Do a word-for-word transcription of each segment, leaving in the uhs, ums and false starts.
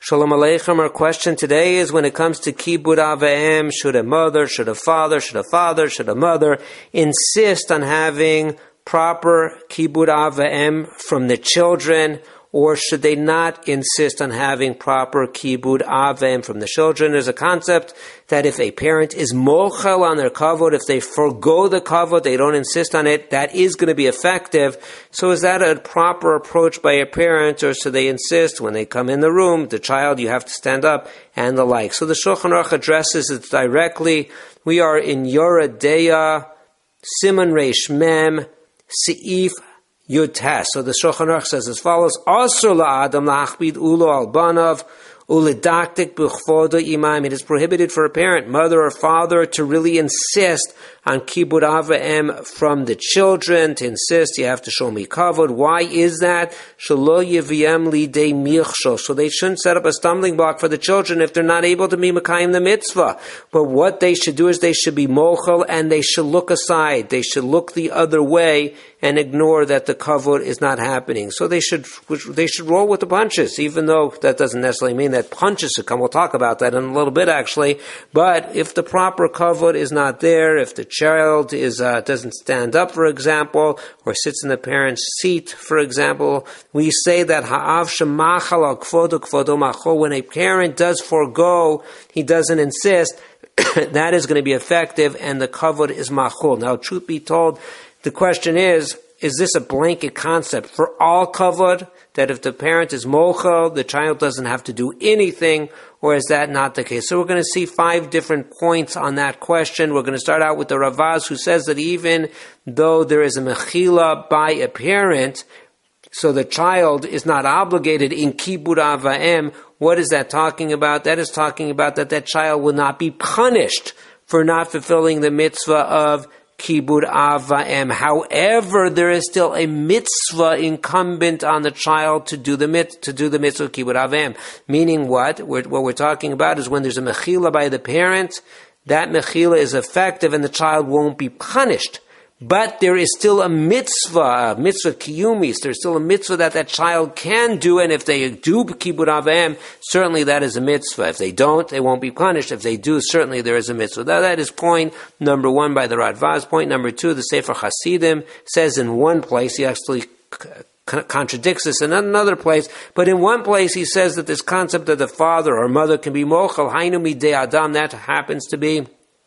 Shalom Aleichem. Our question today is when it comes to Kibud Av V'Em, should a mother, should a father, should a father, should a mother insist on having proper Kibud Av V'Em from the children, or should they not insist on having proper Kibud Av V'Em from the children? There's a concept that if a parent is mochel on their kavod, if they forgo the kavod, they don't insist on it, that is going to be effective. So is that a proper approach by a parent, or should they insist when they come in the room, the child, you have to stand up, and the like? So the Shulchan Aruch addresses it directly. We are in Yoreh De'ah, Siman Reish Mem, Seif Yud Tes. So the Shulchan Aruch says as follows: Asur la'adam la'achbid ulo al banav uledaktik b'chvodo imam. It is prohibited for a parent, mother or father, to really insist on Kibud Av V'Em from the children, to insist you have to show me kavod. Why is that? Shelo yiviem lidei milchsho. So they shouldn't set up a stumbling block for the children if they're not able to be mekayim the mitzvah. But what they should do is they should be mochel, and they should look aside. They should look the other way and ignore that the kavod is not happening. So they should they should roll with the punches, even though that doesn't necessarily mean that punches should come. We'll talk about that in a little bit, actually. But if the proper kavod is not there, if the child is uh, doesn't stand up, for example, or sits in the parent's seat, for example, we say that ha'av shemachal al kvodo kvodo machol. When a parent does forego, he doesn't insist, that is going to be effective, and the kavod is machol. Now, truth be told, the question is, is this a blanket concept for all kavod, that if the parent is mochel, the child doesn't have to do anything, or is that not the case? So we're going to see five different points on that question. We're going to start out with the Ravaz, who says that even though there is a mechila by a parent, so the child is not obligated in Kibud Av V'Em, what is that talking about? That is talking about that that child will not be punished for not fulfilling the mitzvah of Kibud Av V'Em. However, there is still a mitzvah incumbent on the child to do the mit to do the mitzvah of Kibud Av V'Em. Meaning what? We're, what we're talking about is when there's a mechila by the parent, that mechila is effective and the child won't be punished. But there is still a mitzvah, a mitzvah kiyumis. There's still a mitzvah that that child can do, and if they do Kibud Av V'Em, certainly that is a mitzvah. If they don't, they won't be punished. If they do, certainly there is a mitzvah. Now, that is point number one by the Radvaz. Point number two, the Sefer Hasidim says in one place, he actually contradicts this in another place, but in one place he says that this concept that the father or mother can be mochel, hainu midei adam, that happens to be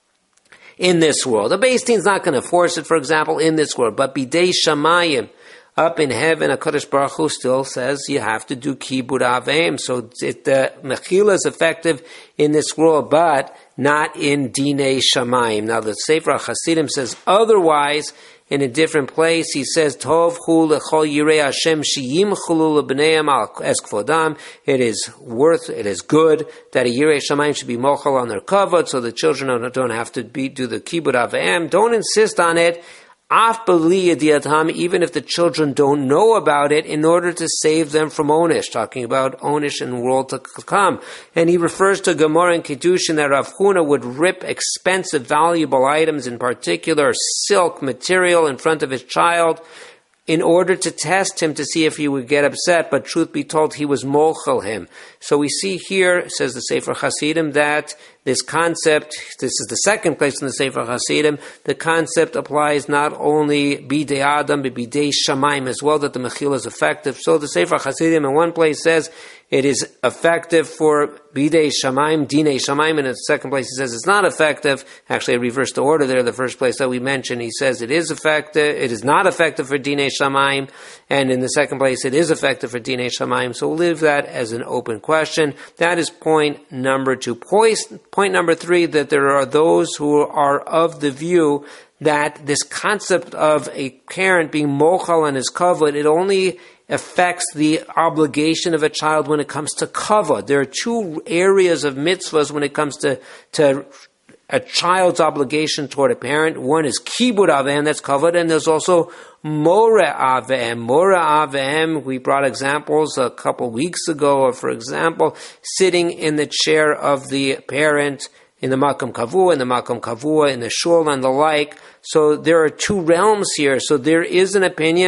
in this world. The Beis Din is not going to force it, for example, in this world, but bidei shamayim, up in heaven, HaKadosh Baruch Hu still says you have to do Kibud Av V'Em. So it, the uh, mechila is effective in this world, but not in dinei shamayim. Now the Sefer Hasidim says otherwise. In a different place, he says, Tov hu lechol yirei Hashem sheyimchulu lebneiam al es kvodam. It is worth, it is good that a yirei shamayim should be mochel on their kavod, so the children don't have to be, do the Kibud Av V'Em. Don't insist on it, af b'li yediatam, even if the children don't know about it, in order to save them from onish, talking about onish in the world to come. And he refers to Gemara and Kiddushin that Rav Huna would rip expensive, valuable items, in particular silk material, in front of his child, in order to test him to see if he would get upset, but truth be told, he was mochel him. So we see here, says the Sefer Hasidim, that this concept, this is the second place in the Sefer Hasidim, the concept applies not only bidei adam, but bidei shamayim as well, that the mechila is effective. So the Sefer Hasidim in one place says it is effective for bidei shamayim, dinei shamayim, and in the second place he says it's not effective. Actually, I reversed the order there. The first place that we mentioned, he says it is effective, it is not effective for dinei shamayim, and in the second place it is effective for dinei shamayim. So we'll leave that as an open question. That is point number two. Point, point number three, that there are those who are of the view that this concept of a parent being mochel on his kavod, it only affects the obligation of a child when it comes to kavod. There are two areas of mitzvahs when it comes to, to a child's obligation toward a parent. One is Kibud Av V'Em, that's kavod, and there's also Moreh Av V'Em. Moreh Av V'Em, we brought examples a couple weeks ago, or for example, sitting in the chair of the parent in the Makam Kavua, in the Makam Kavua, in the Shul, and the like. So there are two realms here. So there is an opinion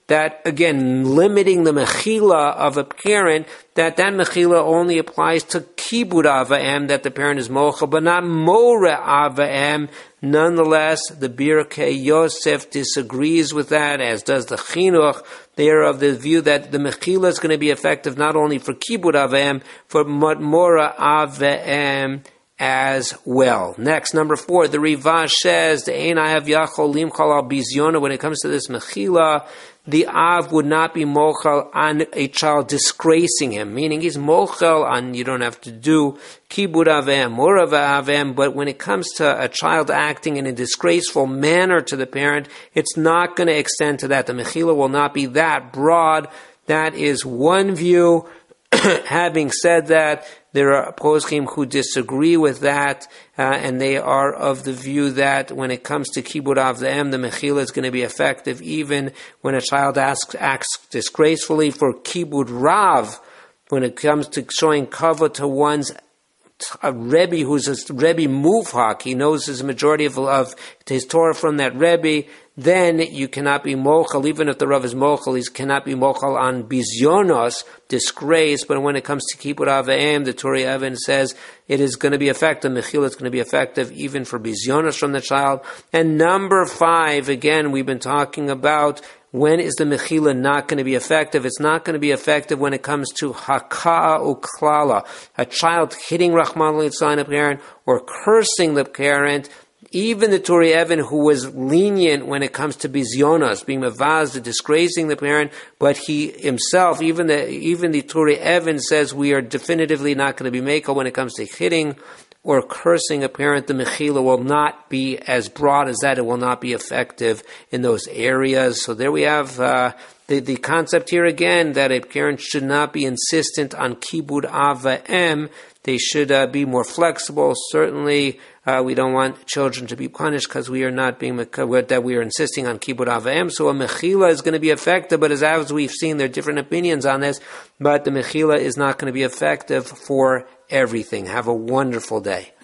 that, again, limiting the mechila of a parent, that that mechila only applies to kibud avayim, that the parent is mochel, but not more avayim. Nonetheless, the Birkei Yosef disagrees with that, as does the Chinuch. They are of the view that the mechila is going to be effective not only for kibud avayim, for mora avayim as well. Next, number four, the Rivash says, the Ein Ayav Yachol Limchal Al Bizyona, when it comes to this mechila, the Av would not be mochel on a child disgracing him, meaning he's mochel on, you don't have to do kibud avayim, mora avayim, but when it comes to a child acting in a disgraceful manner to the parent, it's not going to extend to that. The mechila will not be that broad. That is one view. Having said that, there are poskim who disagree with that, uh, and they are of the view that when it comes to kibud avayim, the mechila is going to be effective even when a child asks, acts disgracefully. For kibud rav, when it comes to showing kavod to one's a Rebbe who's a Rebbe muvhak, he knows his majority of, of his Torah from that Rebbe, then you cannot be mochel, even if the Rav is mochel, he cannot be mochel on bizyonos, disgrace. But when it comes to kibud avayim, the Turei Even says it is going to be effective, mechila is going to be effective even for bizyonos from the child. And number five, again, we've been talking about when is the mechila not going to be effective? It's not going to be effective when it comes to haka'a uklala, a child hitting Rahman litzlan a parent or cursing the parent. Even the Turei Even, who was lenient when it comes to bizyonas, being mavaz, disgracing the parent, but he himself, even the even the Turei Even says we are definitively not going to be mekel when it comes to hitting or cursing a parent. The mechila will not be as broad as that. It will not be effective in those areas. So there we have uh, the, the concept here again, that a parent should not be insistent on kibud avayim. They should uh, be more flexible. Certainly, uh, we don't want children to be punished because we are not being that we are insisting on kibud avayim. So a mechila is going to be effective, but as, as we've seen, there are different opinions on this. But the mechila is not going to be effective for everything. Have a wonderful day.